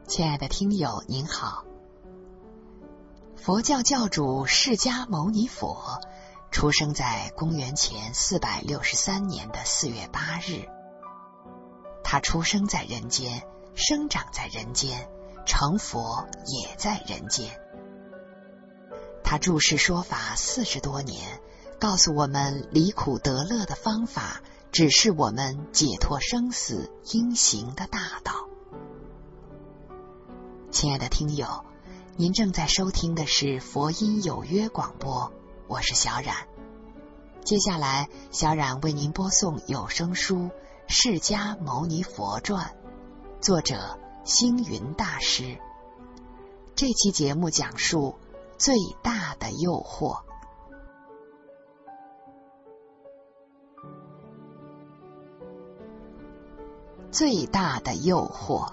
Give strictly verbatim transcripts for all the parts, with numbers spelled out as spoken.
亲爱的听友您好，佛教教主释迦牟尼佛出生在公元前四百六十三年的四月八日，他出生在人间，生长在人间，成佛也在人间。他著世说法四十多年，告诉我们离苦得乐的方法，指示我们解脱生死应行的大道。亲爱的听友，您正在收听的是佛音有约广播，我是小冉。接下来小冉为您播送有声书《释迦牟尼佛传》，作者星云大师。这期节目讲述最大的诱惑。最大的诱惑。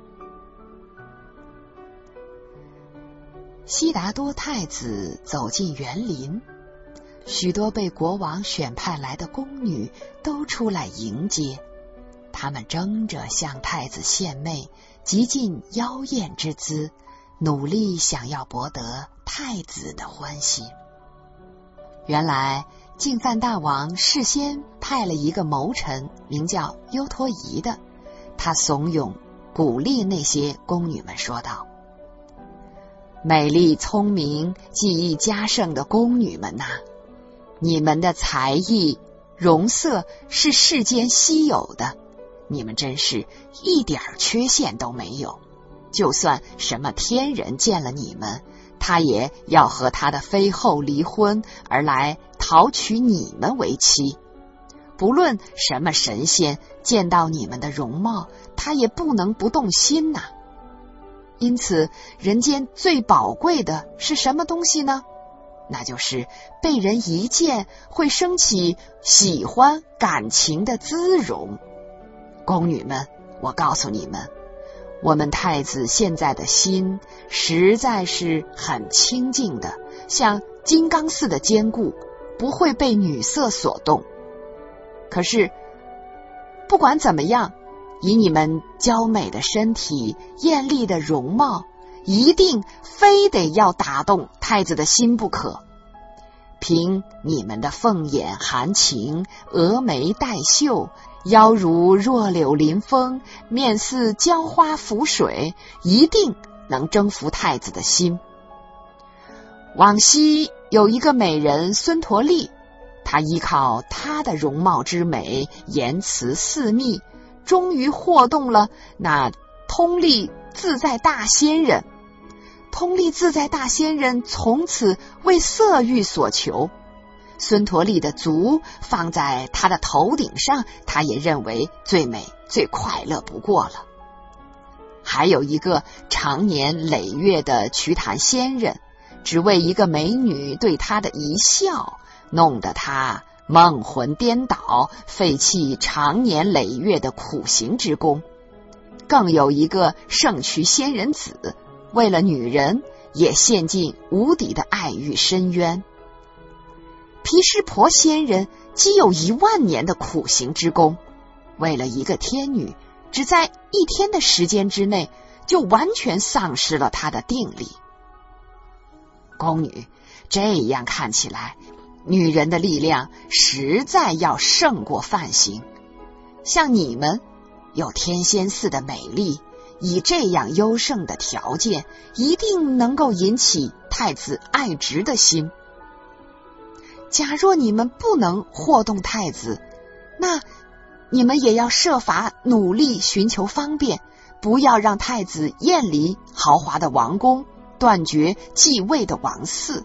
悉达多太子走进园林，许多被国王选派来的宫女都出来迎接，他们争着向太子献媚，极尽妖艳之姿，努力想要博得太子的欢心。原来净饭大王事先派了一个谋臣，名叫优陀夷的，他怂恿鼓励那些宫女们说道：美丽聪明技艺佳胜的宫女们呐、啊，你们的才艺容色是世间稀有的，你们真是一点缺陷都没有，就算什么天人见了你们，他也要和他的妃后离婚，而来讨娶你们为妻。不论什么神仙见到你们的容貌，他也不能不动心呐、啊。因此人间最宝贵的是什么东西呢？那就是被人一见会升起喜欢感情的姿容。宫女们，我告诉你们，我们太子现在的心实在是很清净的，像金刚似的坚固，不会被女色所动。可是不管怎么样，以你们娇美的身体、艳丽的容貌，一定非得要打动太子的心不可。凭你们的凤眼含情，峨眉带秀，腰如弱柳临风，面似娇花浮水，一定能征服太子的心。往昔有一个美人孙陀利，她依靠她的容貌之美，言辞四密，终于惑动了那通力自在大仙人。通力自在大仙人从此为色欲所求，孙陀利的足放在他的头顶上，他也认为最美最快乐不过了。还有一个常年累月的瞿昙仙人，只为一个美女对他的一笑，弄得他梦魂颠倒，废弃长年累月的苦行之功。更有一个圣瞿仙人子，为了女人也陷进无底的爱欲深渊。毗湿婆仙人既有一万年的苦行之功，为了一个天女，只在一天的时间之内就完全丧失了她的定力。宫女，这样看起来，女人的力量实在要胜过梵行。像你们有天仙似的美丽，以这样优胜的条件，一定能够引起太子爱执的心。假若你们不能惑动太子，那你们也要设法努力寻求方便，不要让太子厌离豪华的王宫，断绝继位的王嗣。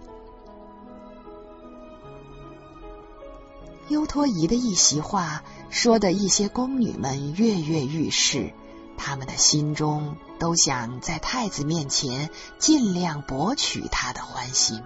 优陀夷的一席话说的一些宫女们跃跃欲试，她们的心中都想在太子面前尽量博取他的欢心。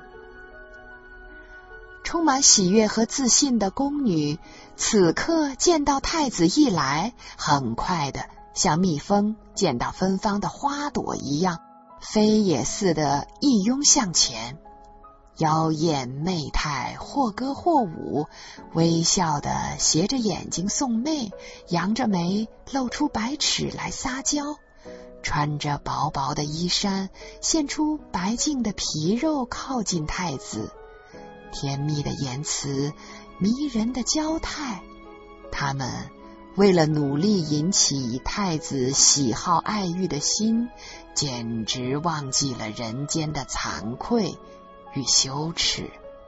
充满喜悦和自信的宫女，此刻见到太子一来，很快的像蜜蜂见到芬芳的花朵一样，飞也似的一拥向前，妖艳媚态，或歌或舞，微笑的斜着眼睛送媚，扬着眉露出白齿来撒娇， 穿着薄薄的衣衫，现出白净的皮肉，靠近太子。甜蜜的言辞，迷人的娇态，他们为了努力引起太子喜好爱欲的心，简直忘记了人间的惭愧与羞耻。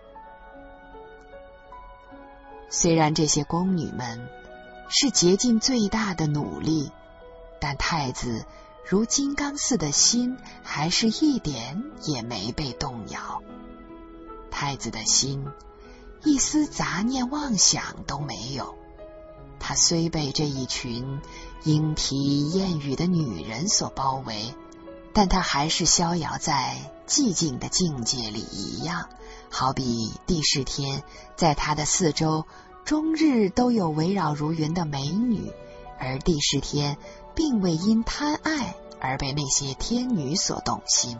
虽然这些宫女们是竭尽最大的努力，但太子如金刚似的心还是一点也没被动摇。太子的心一丝杂念妄想都没有，他虽被这一群莺啼燕语的女人所包围，但他还是逍遥在寂静的境界里一样，好比帝释天在他的四周终日都有围绕如云的美女，而帝释天并未因贪爱而被那些天女所动心。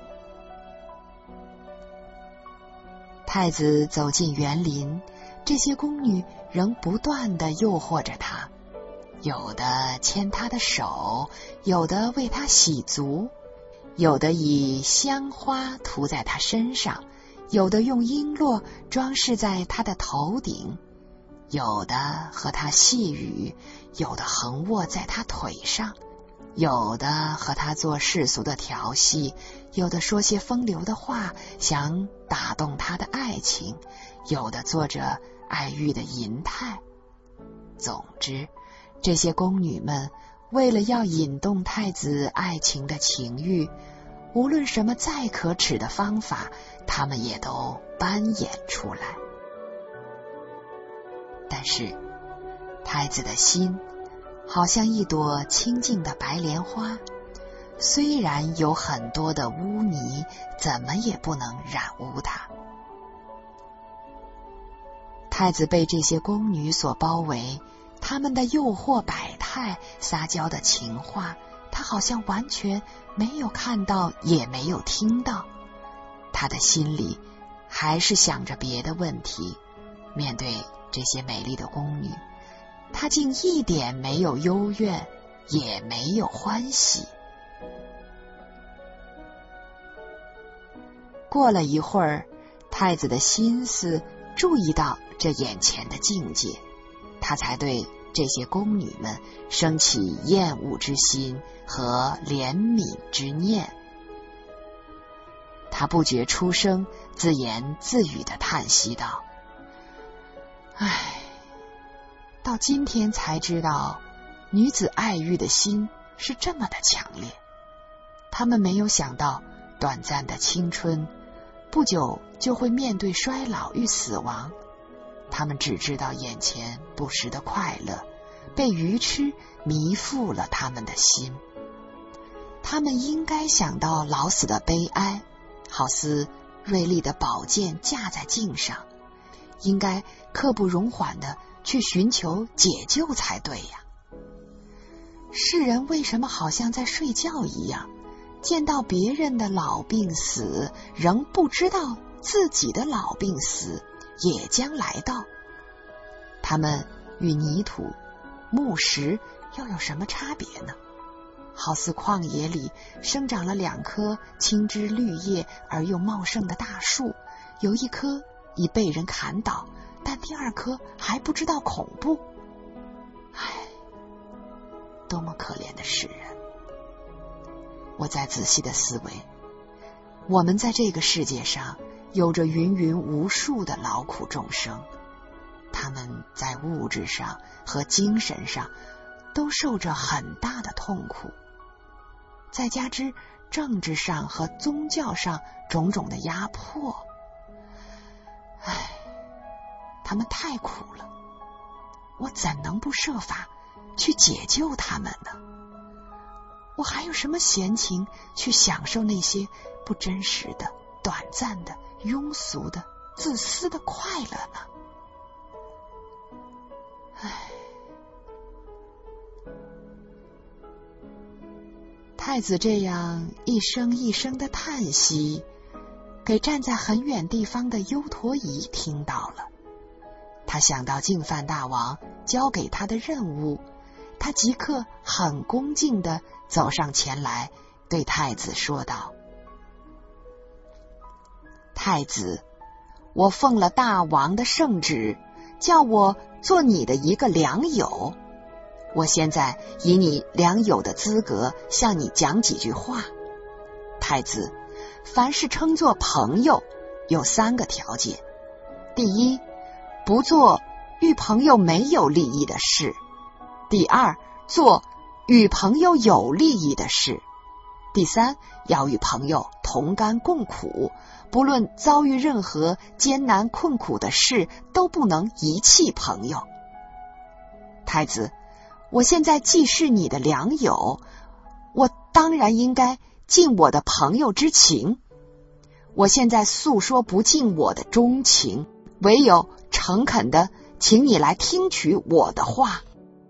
太子走进园林，这些宫女仍不断地诱惑着他，有的牵他的手，有的为他洗足，有的以香花涂在他身上，有的用璎珞装饰在他的头顶，有的和他细语，有的横卧在他腿上，有的和他做世俗的调戏，有的说些风流的话，想打动他的爱情，有的做着爱欲的淫态。总之，这些宫女们为了要引动太子爱情的情欲，无论什么再可耻的方法，他们也都扮演出来。但是太子的心好像一朵清净的白莲花，虽然有很多的污泥，怎么也不能染污它。太子被这些宫女所包围，他们的诱惑百态，撒娇的情话，他好像完全没有看到，也没有听到。他的心里还是想着别的问题，面对这些美丽的宫女，他竟一点没有幽怨，也没有欢喜。过了一会儿，太子的心思注意到这眼前的境界，他才对这些宫女们生起厌恶之心和怜悯之念。他不觉出声，自言自语地叹息道：唉，到今天才知道女子爱欲的心是这么的强烈。他们没有想到短暂的青春不久就会面对衰老与死亡，他们只知道眼前不时的快乐，被愚痴迷附了他们的心。他们应该想到老死的悲哀，好似锐利的宝剑架在颈上，应该刻不容缓的去寻求解救才对呀。世人为什么好像在睡觉一样，见到别人的老病死，仍不知道自己的老病死也将来到？他们与泥土、木石又有什么差别呢？好似旷野里生长了两棵青枝绿叶而又茂盛的大树，有一棵已被人砍倒，但第二棵还不知道恐怖。唉，多么可怜的世人！我再仔细的思维，我们在这个世界上有着芸芸无数的劳苦众生，他们在物质上和精神上都受着很大的痛苦，再加之政治上和宗教上种种的压迫，唉，他们太苦了，我怎能不设法去解救他们呢？我还有什么闲情去享受那些不真实的、短暂的、庸俗的、自私的快乐呢？唉，太子这样一声一声的叹息，给站在很远地方的优陀夷听到了。他想到净饭大王交给他的任务，他即刻很恭敬地走上前来，对太子说道：太子，我奉了大王的圣旨，叫我做你的一个良友。我现在以你良友的资格向你讲几句话。太子，凡是称作朋友，有三个条件：第一，不做与朋友没有利益的事；第二，做与朋友有利益的事；第三，要与朋友同甘共苦，不论遭遇任何艰难困苦的事，都不能遗弃朋友。太子，我现在既是你的良友，我当然应该尽我的朋友之情。我现在诉说不尽我的衷情，唯有诚恳的请你来听取我的话。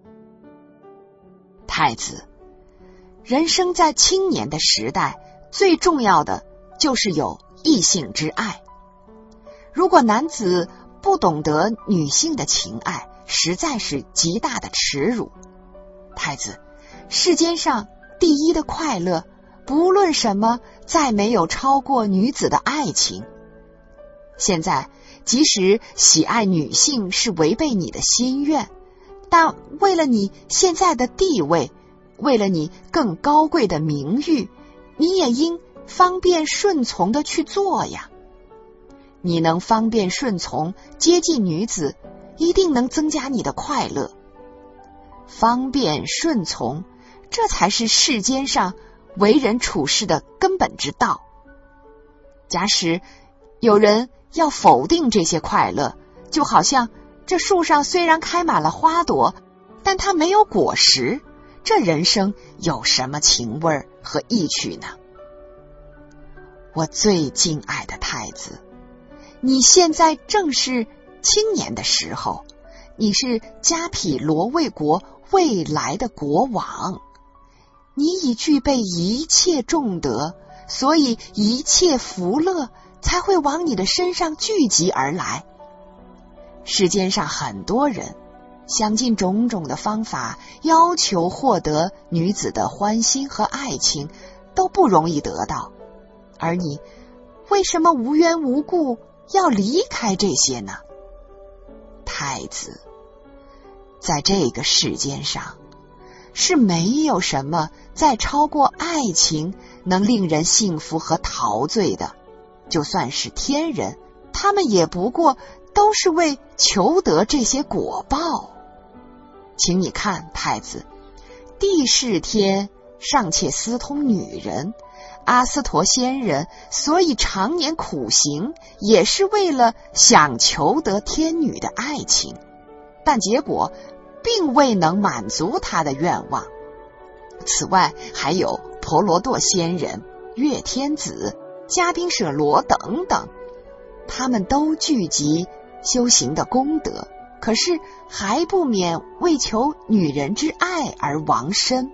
太子，人生在青年的时代，最重要的就是有异性之爱。如果男子不懂得女性的情爱，实在是极大的耻辱。太子，世间上第一的快乐，不论什么，再没有超过女子的爱情。现在即使喜爱女性是违背你的心愿，但为了你现在的地位，为了你更高贵的名誉，你也应方便顺从的去做呀。你能方便顺从接近女子，一定能增加你的快乐。方便顺从，这才是世间上为人处事的根本之道。假使有人要否定这些快乐，就好像这树上虽然开满了花朵，但它没有果实，这人生有什么情味和意趣呢？我最敬爱的太子，你现在正是青年的时候，你是迦毗罗卫国未来的国王，你已具备一切重德，所以一切福乐才会往你的身上聚集而来。世间上很多人想尽种种的方法，要求获得女子的欢心和爱情，都不容易得到。而你为什么无缘无故要离开这些呢？太子，在这个世间上，是没有什么再超过爱情能令人幸福和陶醉的。就算是天人，他们也不过都是为求得这些果报。请你看，太子，帝释天尚且私通女人，阿斯陀仙人所以常年苦行，也是为了想求得天女的爱情，但结果并未能满足他的愿望。此外还有婆罗多仙人、月天子、迦宾舍罗等等，他们都聚集修行的功德，可是还不免为求女人之爱而亡身。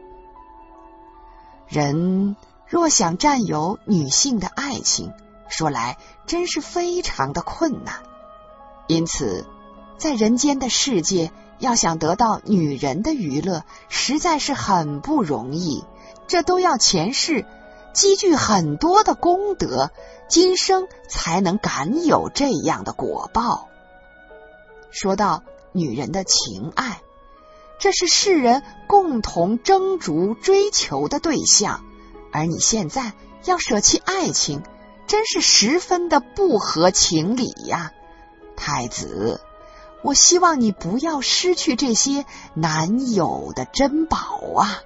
人若想占有女性的爱情，说来真是非常的困难。因此在人间的世界，要想得到女人的娱乐，实在是很不容易，这都要前世积聚很多的功德，今生才能感有这样的果报。说到女人的情爱，这是世人共同争逐追求的对象，而你现在要舍弃爱情，真是十分的不合情理呀。太子，我希望你不要失去这些难有的珍宝啊。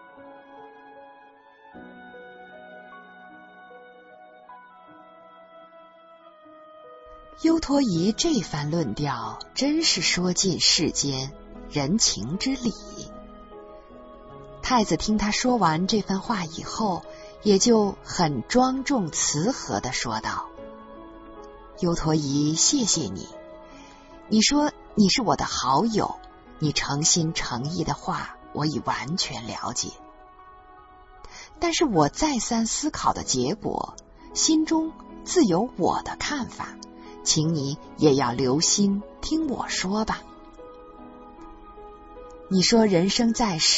优陀夷这番论调，真是说尽世间人情之理。太子听他说完这番话以后，也就很庄重慈和地说道：优陀夷，谢谢你，你说你是我的好友，你诚心诚意的话我已完全了解，但是我再三思考的结果，心中自有我的看法，请你也要留心听我说吧。你说人生在世，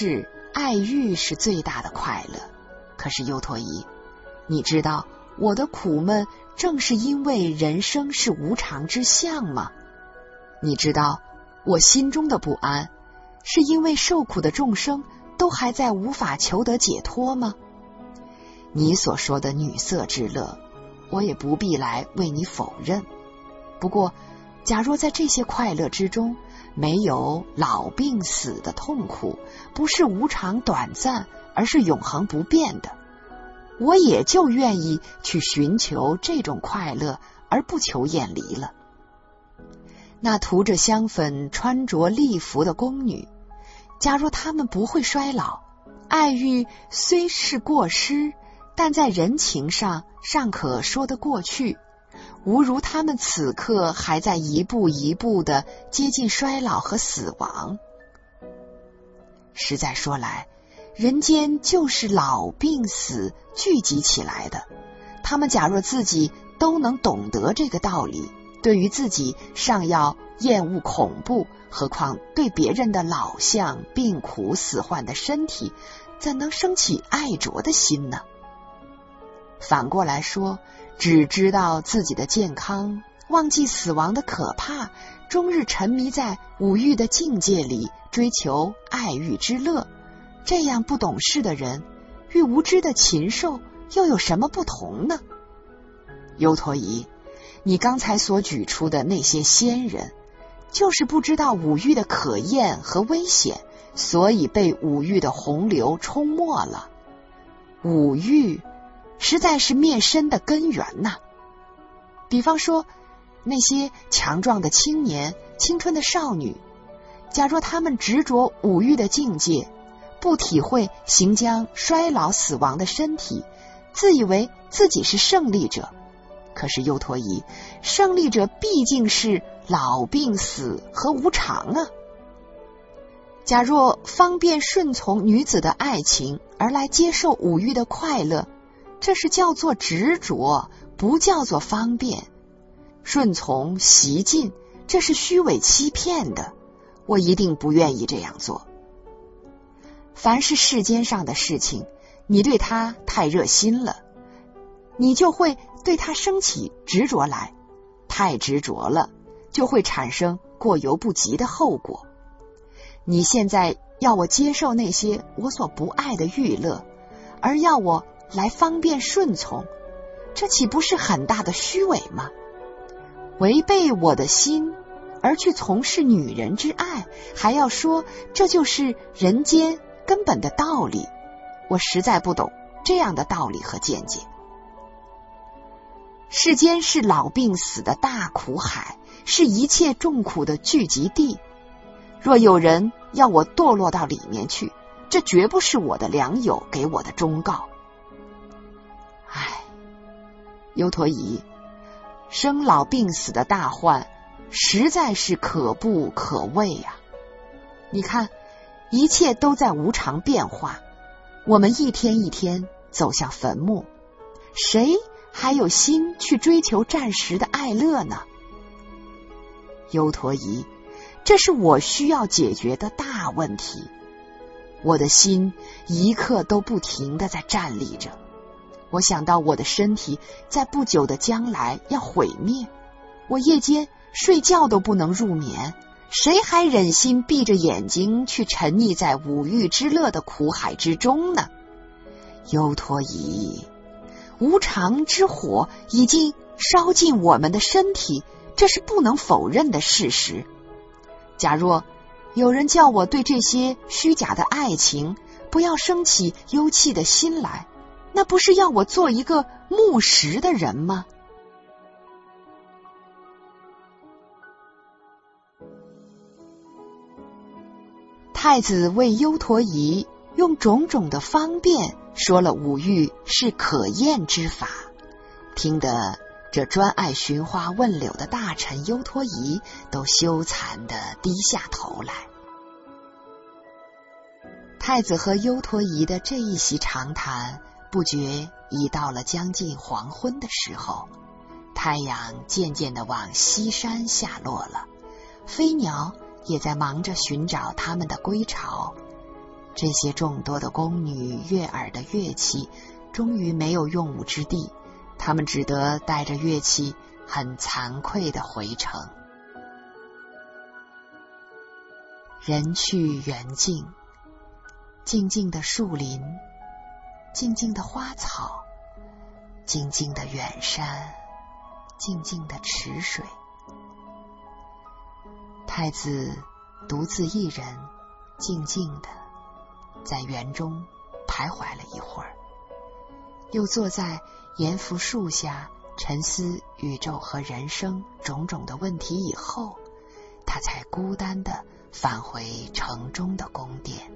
爱欲是最大的快乐。可是优陀夷，你知道我的苦闷正是因为人生是无常之相吗？你知道我心中的不安是因为受苦的众生都还在无法求得解脱吗？你所说的女色之乐，我也不必来为你否认。不过假若在这些快乐之中没有老病死的痛苦，不是无常短暂，而是永恒不变的，我也就愿意去寻求这种快乐，而不求远离了。那涂着香粉穿着丽服的宫女，假若她们不会衰老，爱欲虽是过失，但在人情上尚可说得过去，无如他们此刻还在一步一步的接近衰老和死亡。实在说来，人间就是老病死聚集起来的，他们假若自己都能懂得这个道理，对于自己尚要厌恶恐怖，何况对别人的老相、病苦、死患的身体，怎能生起爱着的心呢？反过来说，只知道自己的健康，忘记死亡的可怕，终日沉迷在五欲的境界里，追求爱欲之乐，这样不懂事的人与无知的禽兽又有什么不同呢？优陀夷，你刚才所举出的那些仙人，就是不知道五欲的可厌和危险，所以被五欲的洪流冲没了。五欲实在是灭身的根源呐、啊。比方说那些强壮的青年、青春的少女，假若他们执着五欲的境界，不体会行将衰老死亡的身体，自以为自己是胜利者。可是优陀夷，胜利者毕竟是老病死和无常啊。假若方便顺从女子的爱情而来接受五欲的快乐，这是叫做执着，不叫做方便。顺从习进，这是虚伪欺骗的，我一定不愿意这样做。凡是世间上的事情，你对它太热心了，你就会对它升起执着来，太执着了，就会产生过犹不及的后果。你现在要我接受那些我所不爱的欲乐，而要我来方便顺从，这岂不是很大的虚伪吗？违背我的心而去从事女人之爱，还要说这就是人间根本的道理，我实在不懂这样的道理和见解。世间是老病死的大苦海，是一切众苦的聚集地，若有人要我堕落到里面去，这绝不是我的良友给我的忠告。唉，优陀夷，生老病死的大患实在是可怖可畏啊！你看，一切都在无常变化，我们一天一天走向坟墓，谁还有心去追求暂时的爱乐呢？优陀夷，这是我需要解决的大问题。我的心一刻都不停地在站立着，我想到我的身体在不久的将来要毁灭，我夜间睡觉都不能入眠，谁还忍心闭着眼睛去沉溺在五欲之乐的苦海之中呢？优陀夷，无常之火已经烧尽我们的身体，这是不能否认的事实。假若有人叫我对这些虚假的爱情不要生起忧气的心来，那不是要我做一个木石的人吗？太子为优陀夷用种种的方便说了五欲是可厌之法，听得这专爱寻花问柳的大臣优陀夷都羞惭地低下头来。太子和优陀夷的这一席长谈，不觉已到了将近黄昏的时候，太阳渐渐地往西山下落了，飞鸟也在忙着寻找他们的归巢。 这些众多的宫女悦耳的乐器终于没有用武之地，他们只得带着乐器很惭愧地回城。人去园静，静静的树林，静静的花草，静静的远山，静静的池水。太子独自一人静静的在园中徘徊了一会儿，又坐在盐福树下沉思宇宙和人生种种的问题以后，他才孤单的返回城中的宫殿。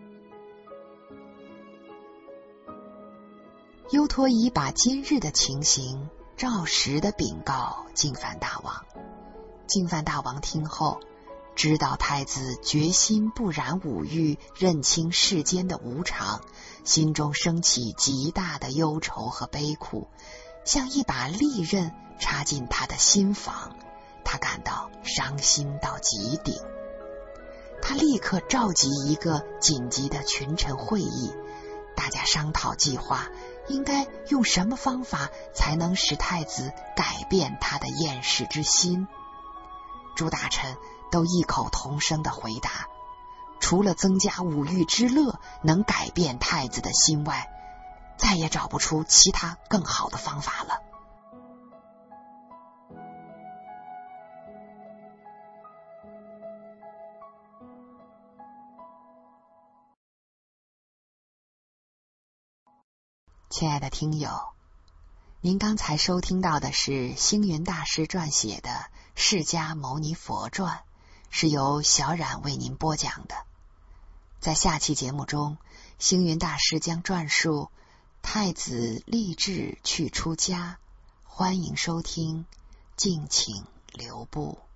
优陀夷把今日的情形照实的禀告净饭大王。净饭大王听后，知道太子决心不染五欲，认清世间的无常，心中升起极大的忧愁和悲苦，像一把利刃插进他的心房，他感到伤心到极顶。他立刻召集一个紧急的群臣会议，大家商讨计划，应该用什么方法才能使太子改变他的厌世之心。诸大臣都异口同声地回答，除了增加五欲之乐能改变太子的心外，再也找不出其他更好的方法了。亲爱的听友，您刚才收听到的是星云大师撰写的《释迦牟尼佛传》，是由小冉为您播讲的。在下期节目中，星云大师将转述太子立志去出家，欢迎收听，敬请留步。